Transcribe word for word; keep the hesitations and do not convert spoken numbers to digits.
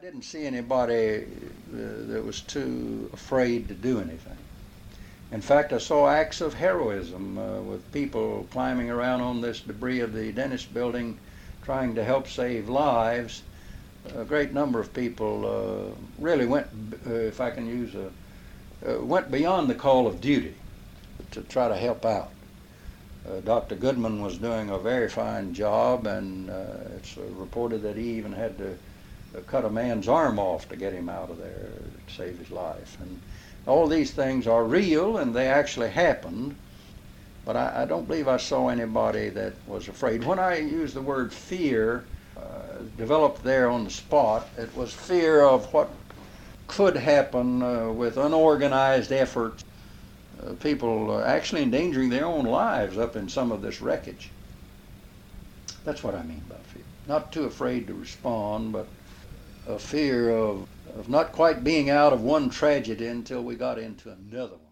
didn't see anybody uh, that was too afraid to do anything. In fact, I saw acts of heroism uh, with people climbing around on this debris of the Dennis building trying to help save lives. A great number of people uh, really went, uh, if I can use a, uh, went beyond the call of duty to try to help out. Uh, Doctor Goodman was doing a very fine job, and uh, it's uh, reported that he even had to uh, cut a man's arm off to get him out of there to save his life. And all these things are real, and they actually happened, but I, I don't believe I saw anybody that was afraid. When I use the word fear, uh, developed there on the spot, it was fear of what could happen uh, with unorganized efforts. Uh, people uh, actually endangering their own lives up in some of this wreckage. That's what I mean by fear. Not too afraid to respond, but a fear of, of not quite being out of one tragedy until we got into another one.